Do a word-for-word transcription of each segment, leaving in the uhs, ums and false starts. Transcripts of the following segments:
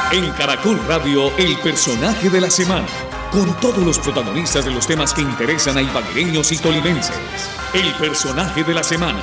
En Caracol Radio, el personaje de la semana, con todos los protagonistas de los temas que interesan a ibaguereños y tolimenses. El personaje de la semana.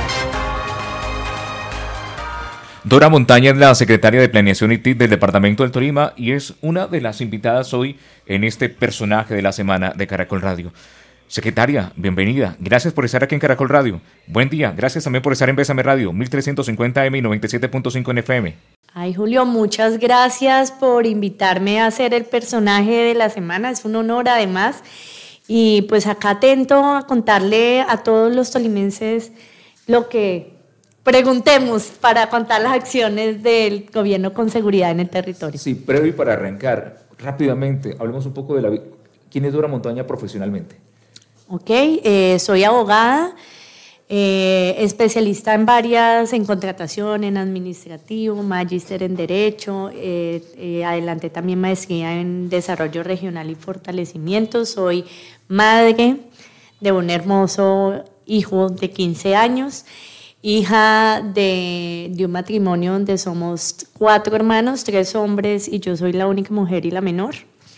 Dora Montaña es la secretaria de Planeación y T I C del Departamento del Tolima y es una de las invitadas hoy en este personaje de la semana de Caracol Radio. Secretaria, bienvenida. Gracias por estar aquí en Caracol Radio. Buen día. Gracias también por estar en Bésame Radio, mil trescientos cincuenta eme y noventa y siete punto cinco en F M. Ay, Julio, muchas gracias por invitarme a ser el personaje de la semana. Es un honor, además. Y pues acá atento a contarle a todos los tolimenses lo que preguntemos para contar las acciones del gobierno con seguridad en el territorio. Sí, previo y para arrancar, rápidamente, hablemos un poco de la... ¿Quién es Dora Montaña profesionalmente? Ok, eh, soy abogada, eh, especialista en varias, en contratación, en administrativo, magíster en Derecho, eh, eh, adelanté también maestría en Desarrollo Regional y Fortalecimiento. Soy madre de un hermoso hijo de quince años, hija de, de un matrimonio donde somos cuatro hermanos, tres hombres y yo soy la única mujer y la menor.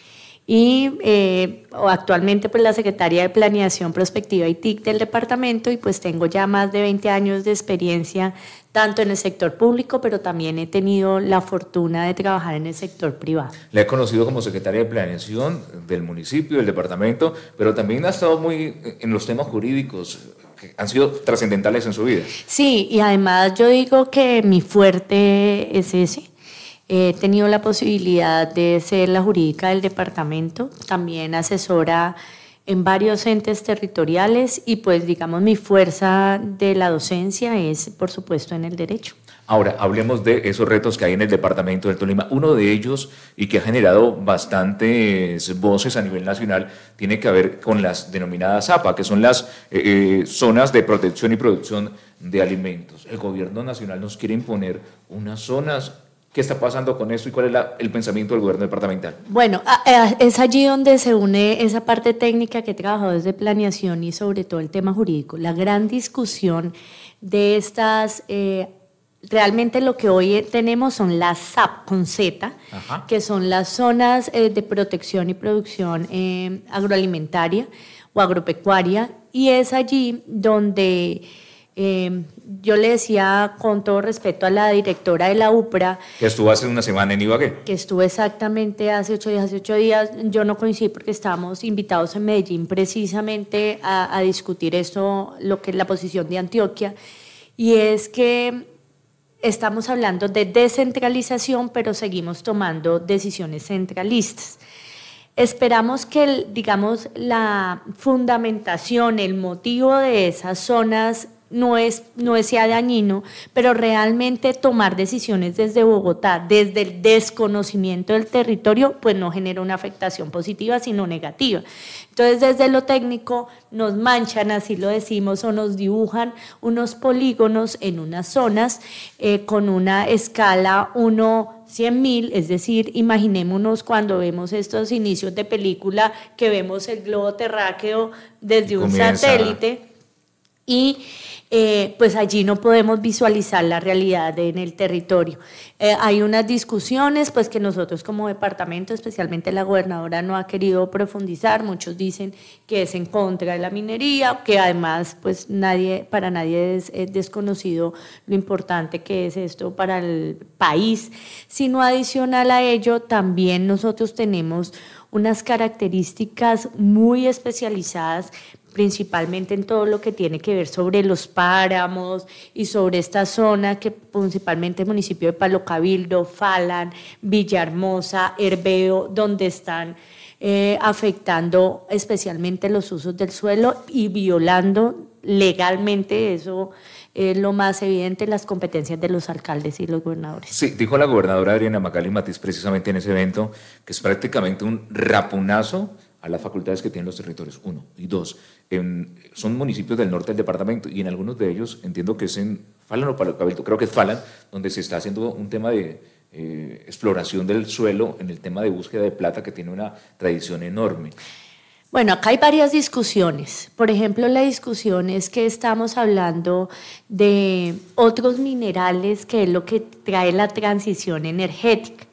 Y eh, actualmente pues la secretaria de Planeación Prospectiva y T I C del departamento, y pues tengo ya más de veinte años de experiencia tanto en el sector público, pero también he tenido la fortuna de trabajar en el sector privado. La he conocido como secretaria de Planeación del municipio, del departamento, pero también ha estado muy en los temas jurídicos que han sido trascendentales en su vida. Sí, y además yo digo que mi fuerte es ese. He tenido la posibilidad de ser la jurídica del departamento, también asesora en varios entes territoriales y pues digamos mi fuerza de la docencia es por supuesto en el derecho. Ahora, hablemos de esos retos que hay en el departamento del Tolima. Uno de ellos, y que ha generado bastantes voces a nivel nacional, tiene que ver con las denominadas Z A P A, que son las eh, eh, zonas de protección y producción de alimentos. El gobierno nacional nos quiere imponer unas zonas. ¿Qué está pasando con esto y cuál es la, el pensamiento del gobierno departamental? Bueno, es allí donde se une esa parte técnica que he trabajado desde planeación y sobre todo el tema jurídico. La gran discusión de estas, eh, realmente lo que hoy tenemos son las Z A P con Z, Ajá. que son las zonas eh, de protección y producción eh, agroalimentaria o agropecuaria, y es allí donde... Eh, yo le decía con todo respeto a la directora de la UPRA que estuvo hace una semana en Ibagué, que estuvo exactamente hace ocho días, hace ocho días yo no coincidí porque estábamos invitados en Medellín precisamente a, a discutir esto, lo que es la posición de Antioquia, y es que estamos hablando de descentralización pero seguimos tomando decisiones centralistas. Esperamos que, digamos, la fundamentación, el motivo de esas zonas no es, no es sea dañino, pero realmente tomar decisiones desde Bogotá, desde el desconocimiento del territorio, pues no genera una afectación positiva, sino negativa. Entonces, desde lo técnico nos manchan, así lo decimos, o nos dibujan unos polígonos en unas zonas eh, con una escala uno cien mil, es decir, imaginémonos cuando vemos estos inicios de película que vemos el globo terráqueo desde un Comienza. satélite y eh, pues allí no podemos visualizar la realidad de, en el territorio. Eh, hay unas discusiones pues que nosotros como departamento, especialmente la gobernadora, no ha querido profundizar. Muchos dicen que es en contra de la minería, que además pues nadie, para nadie es, es desconocido lo importante que es esto para el país, sino adicional a ello también nosotros tenemos unas características muy especializadas, principalmente en todo lo que tiene que ver sobre los páramos y sobre esta zona que principalmente el municipio de Palo Cabildo, Falan, Villahermosa, Herveo, donde están eh, afectando especialmente los usos del suelo y violando legalmente, eso es lo más evidente, las competencias de los alcaldes y los gobernadores. Sí, dijo la gobernadora Adriana Magali Matiz precisamente en ese evento que es prácticamente un raponazo a las facultades que tienen los territorios, uno. Y dos, en, son municipios del norte del departamento y en algunos de ellos, entiendo que es en Falan o Palo Cabildo, creo que es Falan, donde se está haciendo un tema de eh, exploración del suelo en el tema de búsqueda de plata que tiene una tradición enorme. Bueno, acá hay varias discusiones. Por ejemplo, la discusión es que estamos hablando de otros minerales, que es lo que trae la transición energética.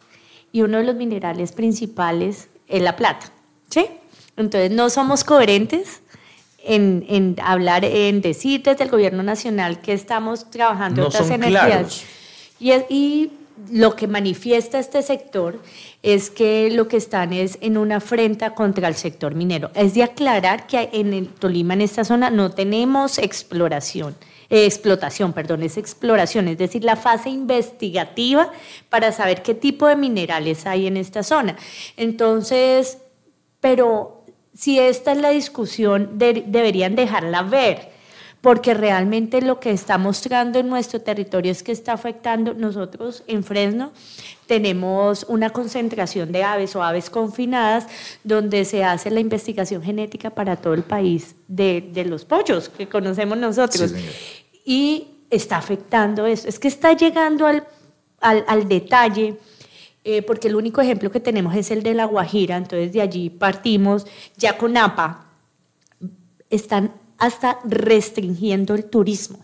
y uno de los minerales principales es la plata, ¿sí? Entonces no somos coherentes en, en hablar, en decir desde el gobierno nacional que estamos trabajando no otras son energías. Claros. Y, y lo que manifiesta este sector es que lo que están es en una afrenta contra el sector minero. Es de aclarar que en el Tolima, en esta zona, no tenemos exploración, eh, explotación, perdón, es exploración, es decir, la fase investigativa para saber qué tipo de minerales hay en esta zona. Entonces, pero si esta es la discusión, de, deberían dejarla ver, porque realmente lo que está mostrando en nuestro territorio es que está afectando. Nosotros en Fresno tenemos una concentración de aves o aves confinadas donde se hace la investigación genética para todo el país de, de los pollos que conocemos nosotros. Sí, y está afectando eso. Es que está llegando al, al, al detalle, eh, porque el único ejemplo que tenemos es el de La Guajira, entonces de allí partimos. Ya con A P A están hasta restringiendo el turismo.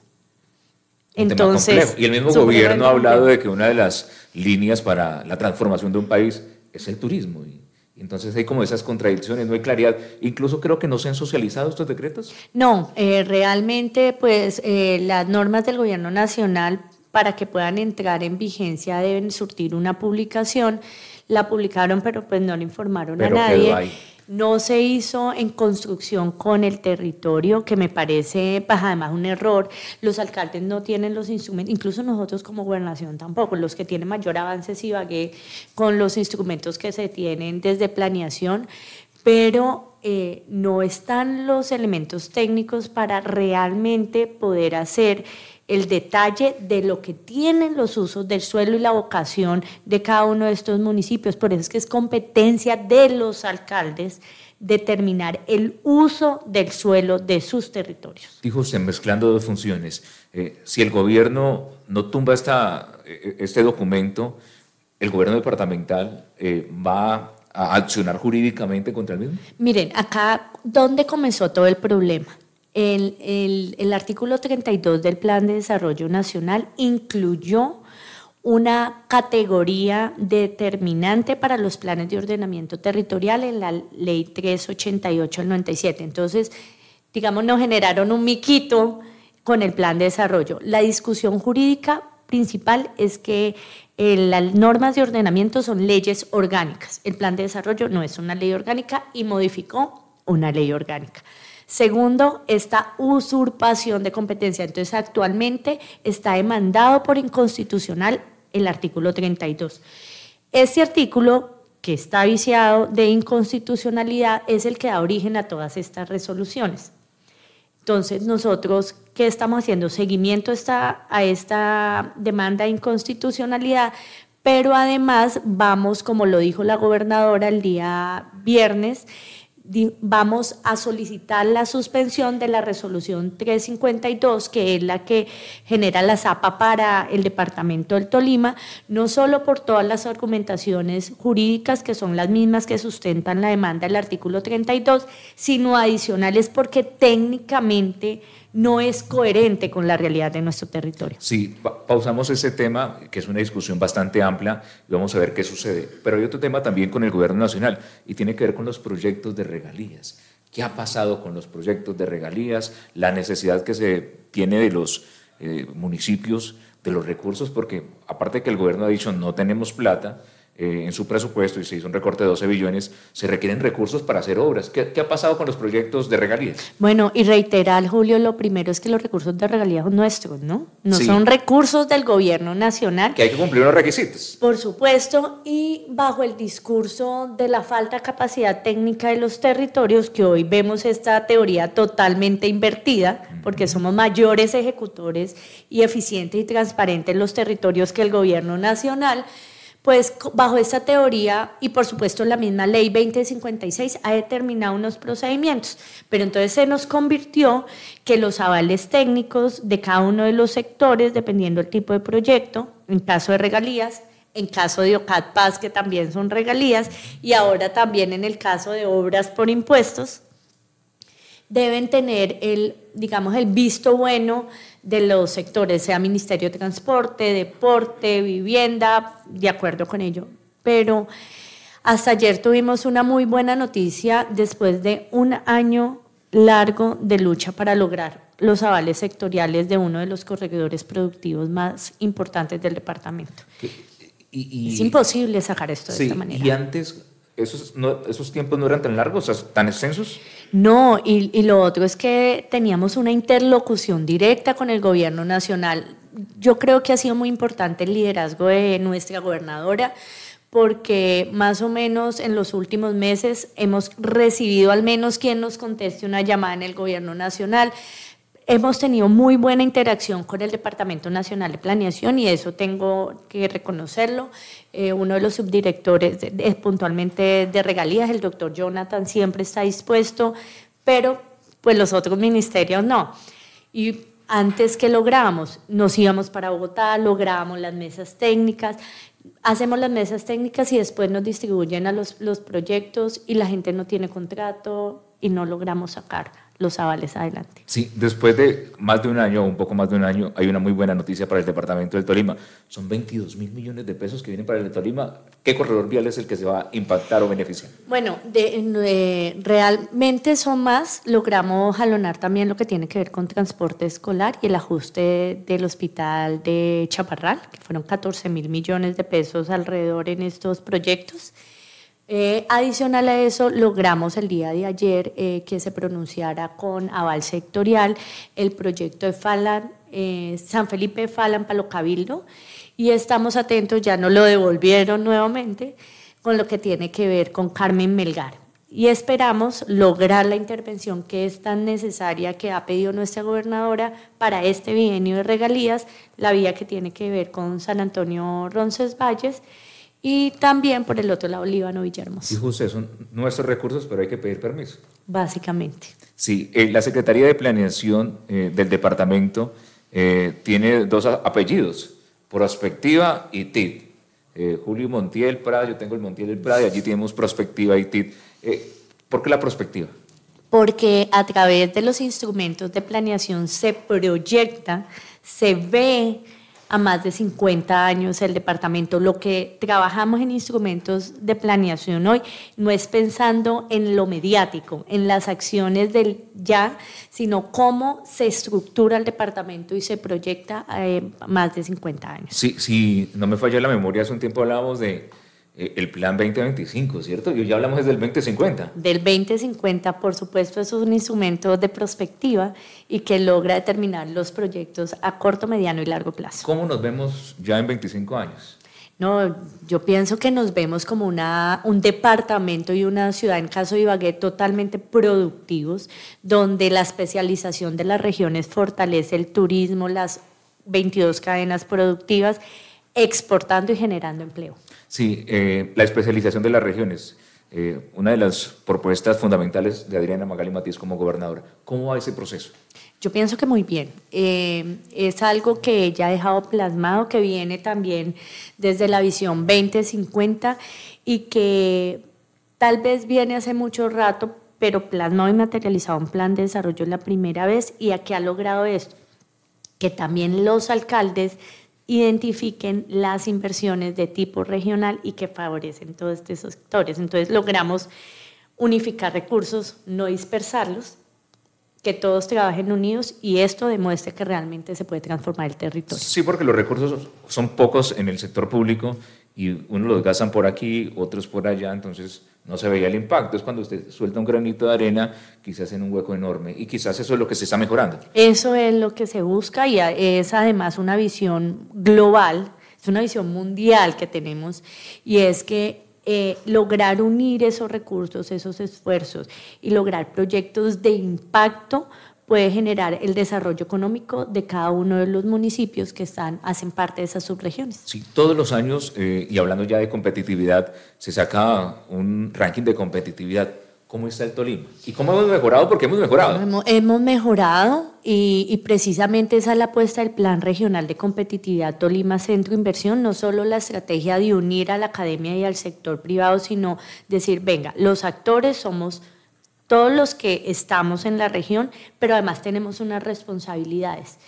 Entonces, y el mismo gobierno ha hablado de que una de las líneas para la transformación de un país es el turismo. Y, y entonces hay como esas contradicciones, no hay claridad. Incluso creo que no se han socializado estos decretos. No, eh, realmente pues eh, las normas del gobierno nacional para que puedan entrar en vigencia deben surtir una publicación. La publicaron, pero pues no le informaron pero a nadie. Quedó ahí. No se hizo en construcción con el territorio, que me parece pues, además un error. Los alcaldes no tienen los instrumentos, incluso nosotros como gobernación tampoco. Los que tienen mayor avance es Ibagué con los instrumentos que se tienen desde planeación, pero eh, no están los elementos técnicos para realmente poder hacer el detalle de lo que tienen los usos del suelo y la vocación de cada uno de estos municipios. Por eso es que es competencia de los alcaldes determinar el uso del suelo de sus territorios. Dijo usted, mezclando dos funciones. Eh, si el gobierno no tumba esta, este documento, ¿el gobierno departamental eh, va a accionar jurídicamente contra el mismo? Miren, acá, ¿dónde comenzó todo el problema? El, el, el artículo treinta y dos del Plan de Desarrollo Nacional incluyó una categoría determinante para los planes de ordenamiento territorial en la Ley trescientos ochenta y ocho del noventa y siete. Entonces, digamos, nos generaron un miquito con el Plan de Desarrollo. La discusión jurídica principal es que eh, las normas de ordenamiento son leyes orgánicas. El Plan de Desarrollo no es una ley orgánica y modificó una ley orgánica. Segundo, esta usurpación de competencia. Entonces, actualmente está demandado por inconstitucional el artículo treinta y dos. Este artículo, que está viciado de inconstitucionalidad, es el que da origen a todas estas resoluciones. Entonces, nosotros, ¿qué estamos haciendo? Seguimiento a esta, a esta demanda de inconstitucionalidad, pero además vamos, como lo dijo la gobernadora el día viernes, vamos a solicitar la suspensión de la resolución trescientos cincuenta y dos, que es la que genera la zapa para el departamento del Tolima, no solo por todas las argumentaciones jurídicas que son las mismas que sustentan la demanda del artículo treinta y dos, sino adicionales porque técnicamente no es coherente con la realidad de nuestro territorio. Sí, pa pausamos ese tema, que es una discusión bastante amplia, y vamos a ver qué sucede. Pero hay otro tema también con el gobierno nacional, y tiene que ver con los proyectos de regalías. ¿Qué ha pasado con los proyectos de regalías? La necesidad que se tiene de los eh, municipios, de los recursos, porque aparte de que el gobierno ha dicho no tenemos plata, Eh, en su presupuesto y se hizo un recorte de doce billones, se requieren recursos para hacer obras. ¿Qué, qué ha pasado con los proyectos de regalías? Bueno, y reiterar, Julio, lo primero es que los recursos de regalías son nuestros, ¿no? No sí. son recursos del gobierno nacional. Que hay que cumplir los requisitos. Por supuesto, y bajo el discurso de la falta de capacidad técnica de los territorios, que hoy vemos esta teoría totalmente invertida, porque somos mayores ejecutores y eficientes y transparentes en los territorios que el gobierno nacional. Pues bajo esta teoría y por supuesto la misma ley veinte cincuenta y seis ha determinado unos procedimientos, pero entonces se nos convirtió que los avales técnicos de cada uno de los sectores, dependiendo del tipo de proyecto, en caso de regalías, en caso de OCAT Paz, que también son regalías, y ahora también en el caso de obras por impuestos, deben tener el, digamos, el visto bueno de los sectores, sea Ministerio de Transporte, Deporte, Vivienda, de acuerdo con ello. pero hasta ayer tuvimos una muy buena noticia después de un año largo de lucha para lograr los avales sectoriales de uno de los corredores productivos más importantes del departamento. Y, y, es imposible sacar esto de sí, esta manera. ¿Y antes esos, no, esos tiempos no eran tan largos, o sea, tan extensos? No, y, y lo otro es que teníamos una interlocución directa con el gobierno nacional. Yo creo que ha sido muy importante el liderazgo de nuestra gobernadora, porque más o menos en los últimos meses hemos recibido al menos quien nos conteste una llamada en el gobierno nacional. Hemos tenido muy buena interacción con el Departamento Nacional de Planeación y eso tengo que reconocerlo. Eh, uno de los subdirectores de, de, puntualmente de regalías, el doctor Jonathan, siempre está dispuesto, pero pues los otros ministerios no. Y antes que lográbamos, nos íbamos para Bogotá, lográbamos las mesas técnicas, hacemos las mesas técnicas y después nos distribuyen a los, los proyectos y la gente no tiene contrato y no logramos sacar los avales adelante. Sí, después de más de un año, un poco más de un año, hay una muy buena noticia para el departamento del Tolima. Son veintidós mil millones de pesos que vienen para el Tolima. ¿Qué corredor vial es el que se va a impactar o beneficiar? Bueno, de, de, realmente son más. Logramos jalonar también lo que tiene que ver con transporte escolar y el ajuste del hospital de Chaparral, que fueron catorce mil millones de pesos alrededor en estos proyectos. Eh, adicional a eso, logramos el día de ayer eh, que se pronunciara con aval sectorial el proyecto de Falan, eh, San Felipe Falan Palo Cabildo, y estamos atentos, ya nos lo devolvieron nuevamente, con lo que tiene que ver con Carmen Melgar. Y esperamos lograr la intervención que es tan necesaria que ha pedido nuestra gobernadora para este bienio de regalías, la vía que tiene que ver con San Antonio Roncesvalles, y también por el otro lado Líbano Villahermosa. Y justo son nuestros recursos, pero hay que pedir permiso. Básicamente. Sí, eh, la Secretaría de Planeación eh, del departamento eh, tiene dos apellidos, Prospectiva y T I D. Eh, Julio Montiel Prada, yo tengo el Montiel del Prada y allí tenemos Prospectiva y T I D. Eh, ¿Por qué la Prospectiva? Porque a través de los instrumentos de planeación se proyecta, se ve a más de cincuenta años el departamento. Lo que trabajamos en instrumentos de planeación hoy no es pensando en lo mediático, en las acciones del ya, sino cómo se estructura el departamento y se proyecta eh, más de cincuenta años. Sí, sí, no me falla la memoria, hace un tiempo hablábamos de eh, el plan veinte veinticinco, ¿cierto? Y hoy ya hablamos desde el veinte cincuenta. Del veinte cincuenta, por supuesto, es un instrumento de prospectiva y que logra determinar los proyectos a corto, mediano y largo plazo. ¿Cómo nos vemos ya en veinticinco años? No, yo pienso que nos vemos como una, un departamento y una ciudad, en caso de Ibagué, totalmente productivos, donde la especialización de las regiones fortalece el turismo, las veintidós cadenas productivas, exportando y generando empleo. Sí, eh, la especialización de las regiones, eh, una de las propuestas fundamentales de Adriana Magali Matiz como gobernadora. ¿Cómo va ese proceso? Yo pienso que muy bien. Eh, es algo que ella ha dejado plasmado, que viene también desde la visión veinte cincuenta y que tal vez viene hace mucho rato, pero plasmado y materializado un plan de desarrollo es la primera vez. ¿Y a qué ha logrado esto? Que también los alcaldes identifiquen las inversiones de tipo regional y que favorecen todos estos sectores. Entonces logramos unificar recursos, no dispersarlos, que todos trabajen unidos y esto demuestra que realmente se puede transformar el territorio. Sí, porque los recursos son pocos en el sector público y unos los gastan por aquí, otros por allá, entonces no se veía el impacto. Es cuando usted suelta un granito de arena, quizás en un hueco enorme, y quizás eso es lo que se está mejorando. Eso es lo que se busca y es además una visión global, es una visión mundial que tenemos, y es que eh, lograr unir esos recursos, esos esfuerzos y lograr proyectos de impacto puede generar el desarrollo económico de cada uno de los municipios que están, hacen parte de esas subregiones. Sí, todos los años, eh, y hablando ya de competitividad, se saca un ranking de competitividad. ¿Cómo está el Tolima? ¿Y cómo hemos mejorado? Porque hemos mejorado. Hemos, hemos mejorado y, y precisamente esa es la apuesta del Plan Regional de Competitividad Tolima Centro Inversión, no solo la estrategia de unir a la academia y al sector privado, sino decir, venga, los actores somos todos los que estamos en la región, pero además tenemos unas responsabilidades.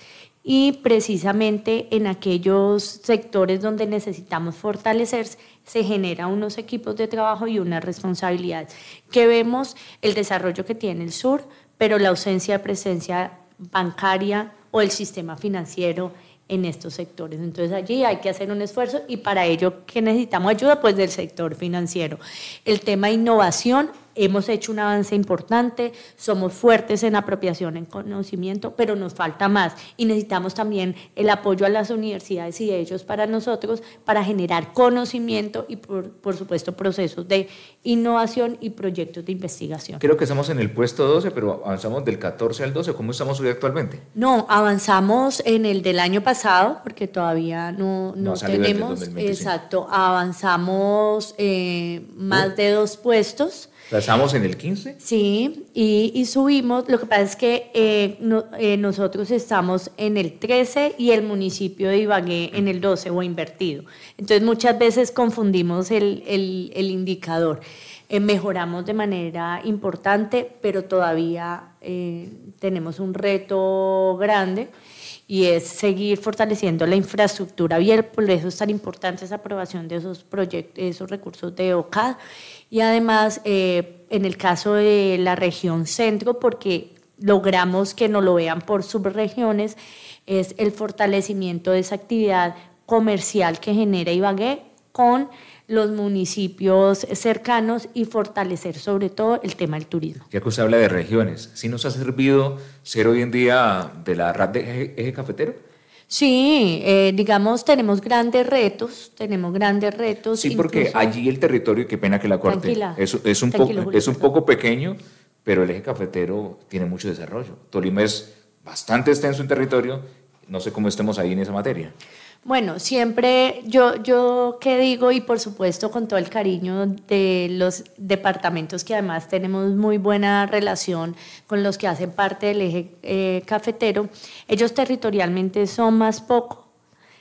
y precisamente en aquellos sectores donde necesitamos fortalecerse se generan unos equipos de trabajo y unas responsabilidades que vemos el desarrollo que tiene el sur, pero la ausencia de presencia bancaria o el sistema financiero en estos sectores. Entonces allí hay que hacer un esfuerzo y para ello ¿qué necesitamos? Ayuda pues del sector financiero. El tema de innovación, hemos hecho un avance importante, somos fuertes en apropiación, en conocimiento, pero nos falta más y necesitamos también el apoyo a las universidades y de ellos para nosotros para generar conocimiento y por, por supuesto procesos de innovación y proyectos de investigación. Creo que estamos en el puesto doce, pero avanzamos del catorce al doce. ¿Cómo estamos hoy actualmente? No, avanzamos en el del año pasado porque todavía no, no, no tenemos, exacto, avanzamos eh, más ¿Oh? de dos puestos. ¿Estamos en el quince? Sí, y, y subimos, lo que pasa es que eh, no, eh, nosotros estamos en el trece y el municipio de Ibagué en el doce o invertido. Entonces muchas veces confundimos el, el, el indicador. Eh, mejoramos de manera importante, pero todavía eh, tenemos un reto grande y es seguir fortaleciendo la infraestructura vial, por eso es tan importante esa aprobación de esos proyectos, esos recursos de O C A D. Y además, eh, en el caso de la región centro, porque logramos que nos lo vean por subregiones, es el fortalecimiento de esa actividad comercial que genera Ibagué con los municipios cercanos y fortalecer sobre todo el tema del turismo. Ya que usted habla de regiones, ¿sí nos ha servido ser hoy en día de la red de eje, eje cafetero? Sí, eh, digamos, tenemos grandes retos, tenemos grandes retos. Sí, porque incluso, allí el territorio, qué pena que la corte, tranquila, es, es, un, tranquilo, poco, Julio, es un poco pequeño, pero el eje cafetero tiene mucho desarrollo. Tolima es bastante extenso en territorio, no sé cómo estemos ahí en esa materia. Bueno, siempre yo, yo qué digo y por supuesto con todo el cariño de los departamentos que además tenemos muy buena relación con los que hacen parte del eje eh, cafetero, ellos territorialmente son más poco,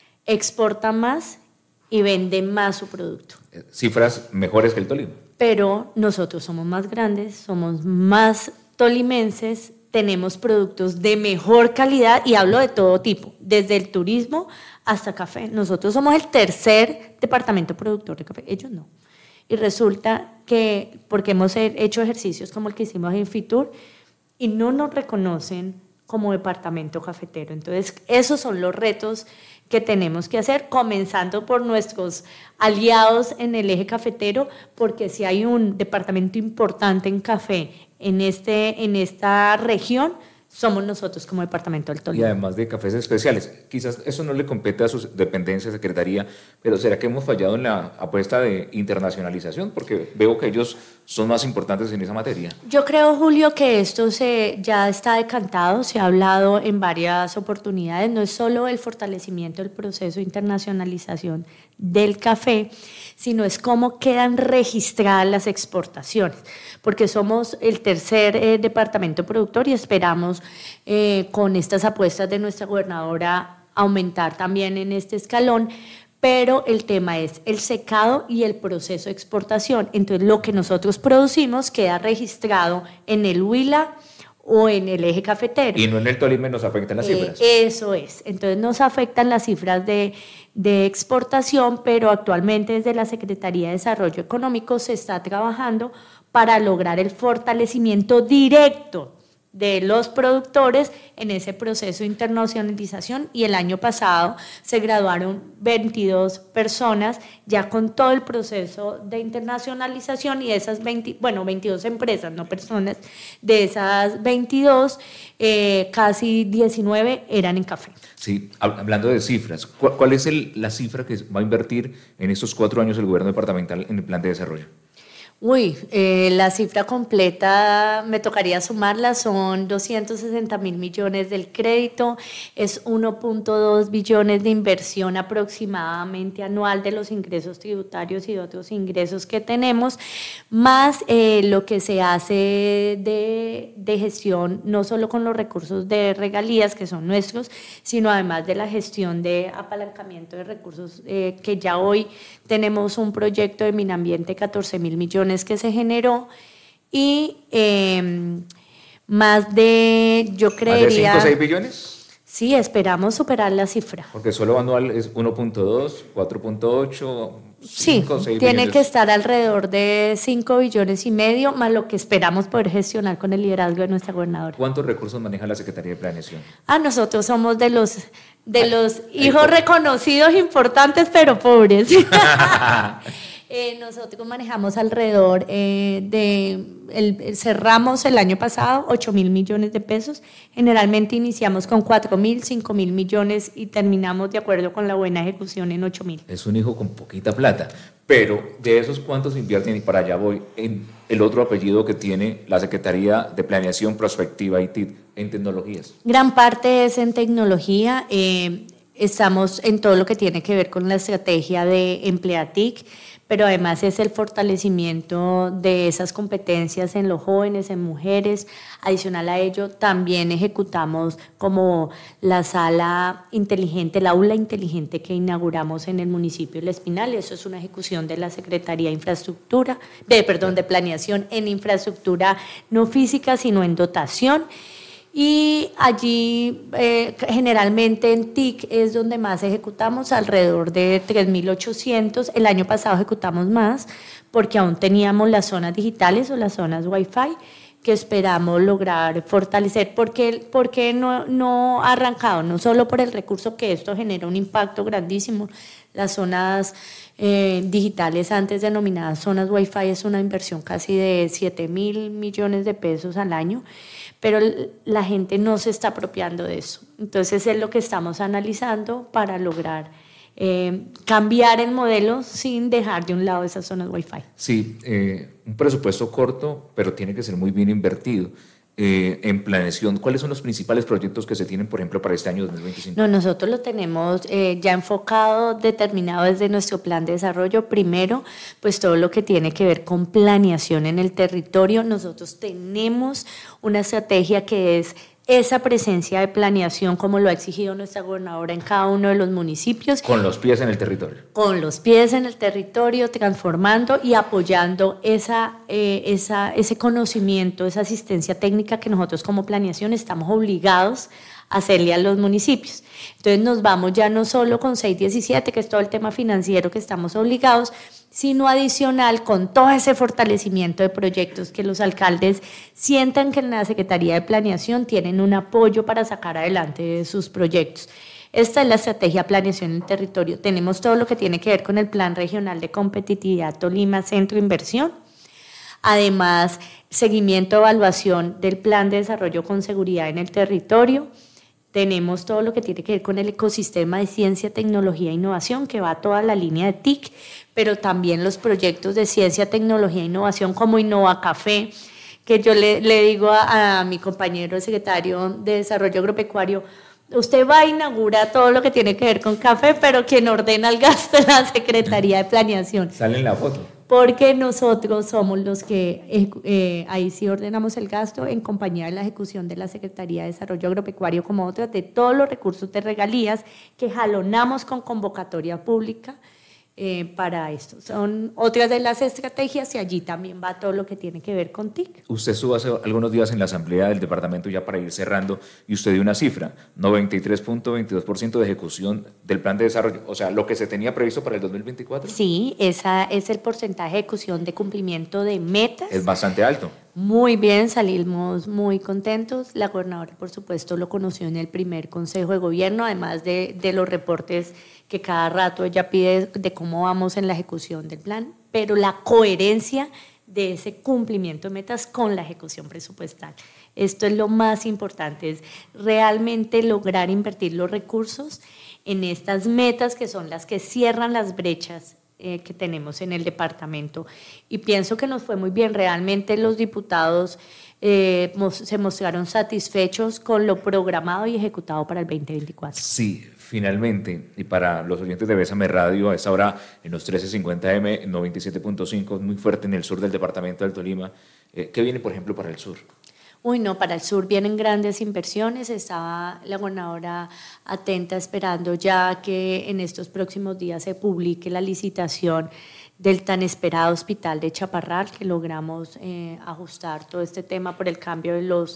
exportan más y venden más su producto. Cifras mejores que el Tolima. Pero nosotros somos más grandes, somos más tolimenses, tenemos productos de mejor calidad y hablo de todo tipo, desde el turismo hasta café. Nosotros somos el tercer departamento productor de café, ellos no. Y resulta que, porque hemos hecho ejercicios como el que hicimos en Fitur, y no nos reconocen como departamento cafetero. Entonces, esos son los retos que tenemos que hacer, comenzando por nuestros aliados en el eje cafetero, porque si hay un departamento importante en café en, este, en esta región, somos nosotros como departamento del Tolima. Y además de cafés especiales, quizás eso no le compete a su dependencia, secretaría, pero ¿será que hemos fallado en la apuesta de internacionalización? Porque veo que ellos son más importantes en esa materia. Yo creo, Julio, que esto se, ya está decantado, se ha hablado en varias oportunidades, no es solo el fortalecimiento del proceso de internacionalización del café, sino es cómo quedan registradas las exportaciones, porque somos el tercer eh, departamento productor y esperamos eh, con estas apuestas de nuestra gobernadora aumentar también en este escalón, pero el tema es el secado y el proceso de exportación. Entonces, lo que nosotros producimos queda registrado en el Huila o en el eje cafetero. Y no en el Tolima nos afectan las eh, cifras. Eso es. Entonces, nos afectan las cifras de, de exportación, pero actualmente desde la Secretaría de Desarrollo Económico se está trabajando para lograr el fortalecimiento directo de los productores en ese proceso de internacionalización, y el año pasado se graduaron veintidós personas ya con todo el proceso de internacionalización, y de esas veinte, bueno, veintidós empresas, no personas, de esas veintidós, eh, casi diecinueve eran en café. Sí, hablando de cifras, ¿cuál es el, la cifra que va a invertir en estos cuatro años el gobierno departamental en el plan de desarrollo? Uy, eh, la cifra completa me tocaría sumarla, son doscientos sesenta mil millones del crédito, es uno punto dos billones de inversión aproximadamente anual de los ingresos tributarios y de otros ingresos que tenemos, más eh, lo que se hace de, de gestión, no solo con los recursos de regalías que son nuestros, sino además de la gestión de apalancamiento de recursos, eh, que ya hoy tenemos un proyecto de Minambiente, catorce mil millones que se generó, y eh, más de, yo creería... ¿Más de cinco o seis billones? Sí, esperamos superar la cifra. Porque solo anual es uno punto dos, cuatro punto ocho, cinco, sí, seis tiene billones. que estar alrededor de cinco billones y medio, más lo que esperamos poder gestionar con el liderazgo de nuestra gobernadora. ¿Cuántos recursos maneja la Secretaría de Planeación? Ah, nosotros somos de los, de Ay, los ay, hijos por- reconocidos, importantes, pero pobres. Eh, nosotros manejamos alrededor eh, de, el, cerramos el año pasado ocho mil millones de pesos, generalmente iniciamos con cuatro mil, cinco mil millones y terminamos de acuerdo con la buena ejecución en ocho mil. Es un hijo con poquita plata, pero de esos cuántos invierten, y para allá voy, en el otro apellido que tiene la Secretaría de Planeación, Prospectiva y T I D, en tecnologías. Gran parte es en tecnología, eh, estamos en todo lo que tiene que ver con la estrategia de Empleatic, pero además es el fortalecimiento de esas competencias en los jóvenes, en mujeres. Adicional a ello, también ejecutamos como la sala inteligente, el aula inteligente que inauguramos en el municipio de El Espinal. Eso es una ejecución de la Secretaría de Infraestructura, de, perdón, de Planeación en infraestructura no física, sino en dotación. Y allí eh, generalmente en T I C es donde más ejecutamos, alrededor de tres mil ochocientos. El año pasado ejecutamos más porque aún teníamos las zonas digitales o las zonas Wi-Fi que esperamos lograr fortalecer. ¿Por qué, por qué no, no ha arrancado? No solo por el recurso, que esto genera un impacto grandísimo. Las zonas eh, digitales, antes denominadas zonas Wi-Fi, es una inversión casi de siete mil millones de pesos al año, pero la gente no se está apropiando de eso. Entonces es lo que estamos analizando para lograr eh, cambiar el modelo sin dejar de un lado esas zonas Wi-Fi. Sí, eh, un presupuesto corto, pero tiene que ser muy bien invertido. Eh, en planeación, ¿cuáles son los principales proyectos que se tienen, por ejemplo, para este año dos mil veinticinco? No, nosotros lo tenemos eh, ya enfocado, determinado desde nuestro plan de desarrollo. Primero, pues todo lo que tiene que ver con planeación en el territorio. Nosotros tenemos una estrategia que es esa presencia de planeación, como lo ha exigido nuestra gobernadora en cada uno de los municipios. Con los pies en el territorio. Con los pies en el territorio, transformando y apoyando esa, eh, esa, ese conocimiento, esa asistencia técnica que nosotros como planeación estamos obligados a hacerle a los municipios. Entonces nos vamos ya no solo con seis diecisiete, que es todo el tema financiero que estamos obligados, sino adicional con todo ese fortalecimiento de proyectos, que los alcaldes sientan que en la Secretaría de Planeación tienen un apoyo para sacar adelante sus proyectos. Esta es la estrategia Planeación en el Territorio. Tenemos todo lo que tiene que ver con el Plan Regional de Competitividad Tolima Centro Inversión. Además, seguimiento, evaluación del Plan de Desarrollo con Seguridad en el Territorio. Tenemos todo lo que tiene que ver con el ecosistema de ciencia, tecnología e innovación, que va a toda la línea de T I C, pero también los proyectos de ciencia, tecnología e innovación como Innova Café, que yo le, le digo a, a mi compañero el secretario de Desarrollo Agropecuario: usted va a inaugurar todo lo que tiene que ver con café, pero quien ordena el gasto es la Secretaría de Planeación. Sale en la foto. Porque nosotros somos los que eh, eh, ahí sí ordenamos el gasto en compañía de la ejecución de la Secretaría de Desarrollo Agropecuario, como otras, de todos los recursos de regalías que jalonamos con convocatoria pública eh, para esto. Son otras de las estrategias y allí también va todo lo que tiene que ver con T I C. Usted estuvo hace algunos días en la asamblea del departamento, ya para ir cerrando, y usted dio una cifra, noventa y tres punto veintidós por ciento de ejecución del plan de desarrollo, o sea, lo que se tenía previsto para el dos mil veinticuatro. Sí, esa es el porcentaje de ejecución de cumplimiento de metas. Es bastante alto. Muy bien, salimos muy contentos. La gobernadora, por supuesto, lo conoció en el primer Consejo de Gobierno, además de, de los reportes que cada rato ella pide de cómo vamos en la ejecución del plan, pero la coherencia de ese cumplimiento de metas con la ejecución presupuestal. Esto es lo más importante, es realmente lograr invertir los recursos en estas metas que son las que cierran las brechas eh, que tenemos en el departamento. Y pienso que nos fue muy bien, realmente los diputados eh, mos, se mostraron satisfechos con lo programado y ejecutado para el veinte veinticuatro. Sí, finalmente, y para los oyentes de Bésame Radio, a esta hora en los trece cincuenta eme, noventa y siete punto cinco, muy fuerte en el sur del departamento del Tolima. Eh, ¿Qué viene, por ejemplo, para el sur? Uy, no, para el sur vienen grandes inversiones. Estaba la gobernadora atenta, esperando ya que en estos próximos días se publique la licitación del tan esperado hospital de Chaparral, que logramos eh, ajustar todo este tema por el cambio de los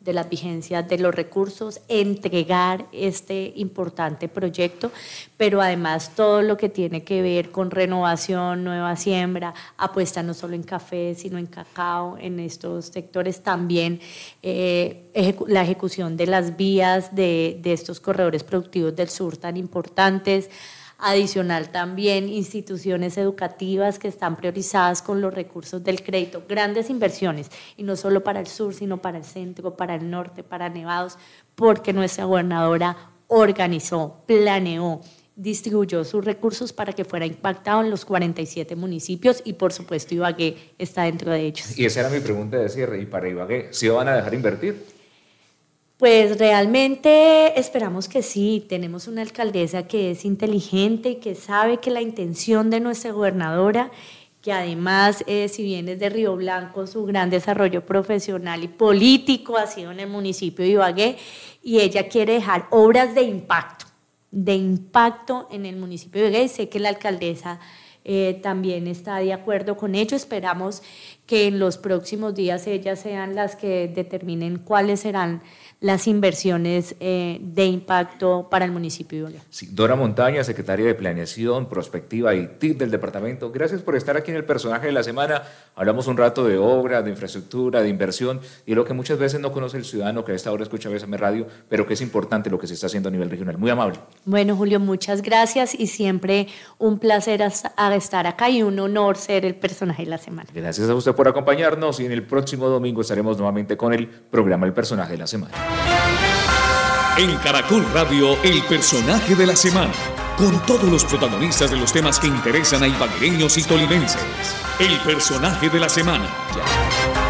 de las vigencias de los recursos, entregar este importante proyecto, pero además todo lo que tiene que ver con renovación, nueva siembra, apuesta no solo en café, sino en cacao, en estos sectores también, eh, ejecu- la ejecución de las vías de, de estos corredores productivos del sur tan importantes. Adicional también instituciones educativas que están priorizadas con los recursos del crédito, grandes inversiones, y no solo para el sur, sino para el centro, para el norte, para Nevados, porque nuestra gobernadora organizó, planeó, distribuyó sus recursos para que fuera impactado en los cuarenta y siete municipios y por supuesto Ibagué está dentro de ellos. Y esa era mi pregunta de cierre, y para Ibagué, ¿sí van a dejar invertir? Pues realmente esperamos que sí. Tenemos una alcaldesa que es inteligente y que sabe que la intención de nuestra gobernadora, que además, eh, si bien es de Río Blanco, su gran desarrollo profesional y político ha sido en el municipio de Ibagué, y ella quiere dejar obras de impacto, de impacto en el municipio de Ibagué. Sé que la alcaldesa eh, también está de acuerdo con ello. Esperamos que en los próximos días ellas sean las que determinen cuáles serán las inversiones eh, de impacto para el municipio de Ibagué. Sí, Dora Montaña, secretaria de Planeación, Prospectiva y T I C del departamento, gracias por estar aquí en el Personaje de la Semana. Hablamos un rato de obra, de infraestructura, de inversión y lo que muchas veces no conoce el ciudadano que a esta hora escucha B S M Radio, pero que es importante lo que se está haciendo a nivel regional. Muy amable. Bueno, Julio, muchas gracias y siempre un placer estar acá y un honor ser el Personaje de la Semana. Gracias a usted por acompañarnos y en el próximo domingo estaremos nuevamente con el programa El Personaje de la Semana. En Caracol Radio, el Personaje de la Semana, con todos los protagonistas de los temas que interesan a ibaguereños y tolimenses. El Personaje de la Semana. Ya.